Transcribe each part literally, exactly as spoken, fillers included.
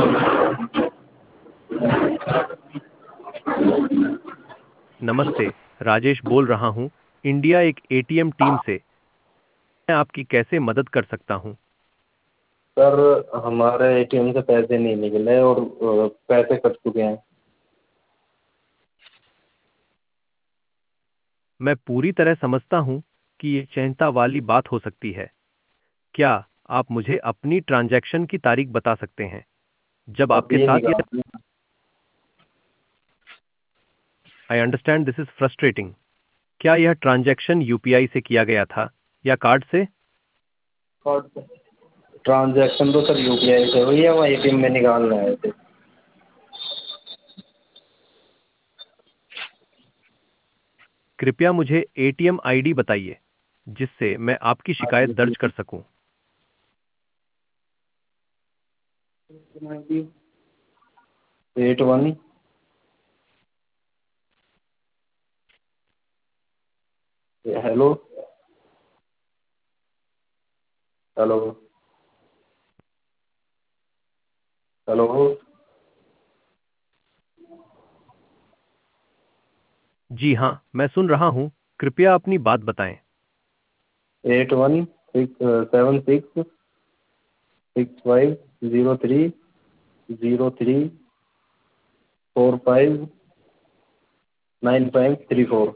नमस्ते, राजेश बोल रहा हूँ इंडिया एक एटीएम टीम से। मैं आपकी कैसे मदद कर सकता हूँ? सर, हमारे एटीएम से पैसे नहीं निकले और अ, पैसे कट चुके हैं। मैं पूरी तरह समझता हूँ कि ये चिंता वाली बात हो सकती है। क्या आप मुझे अपनी ट्रांजैक्शन की तारीख बता सकते हैं जब आपके अभी साथ यह? निकाल। I understand this is frustrating. क्या यह ट्रांजैक्शन यूपीआई से किया गया था या कार्ड से? ट्रांजैक्शन तो सर यूपीआई से हुई है, वहाँ एटीएम में निकालने आए थे। कृपया मुझे एटीएम आईडी बताइए जिससे मैं आपकी शिकायत दर्ज कर सकूं। Eight one. Hello. Hello. Hello. जी हाँ, मैं सुन रहा हूँ। कृपया अपनी बात बताएं। Eight one six seven six six five zero three zero three four five nine five three four.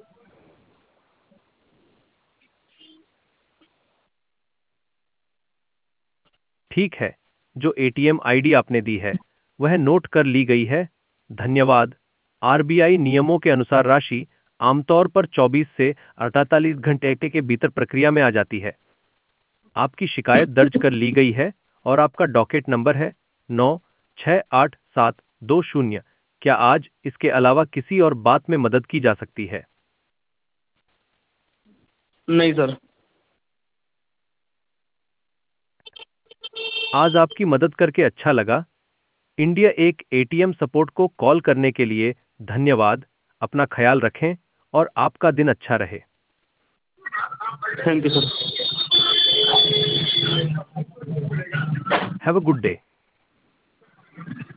ठीक है, जो एटीएम आईडी आपने दी है वह नोट कर ली गई है। धन्यवाद। आरबीआई नियमों के अनुसार राशि आमतौर पर चौबीस से अड़तालीस घंटे के भीतर प्रक्रिया में आ जाती है। आपकी शिकायत दर्ज कर ली गई है और आपका डॉकेट नंबर है नौ छः आठ सात दो शून्य। क्या आज इसके अलावा किसी और बात में मदद की जा सकती है? नहीं सर। आज आपकी मदद करके अच्छा लगा। इंडिया एक एटीएम सपोर्ट को कॉल करने के लिए धन्यवाद। अपना ख्याल रखें और आपका दिन अच्छा रहे। Thank you sir. Have a good day.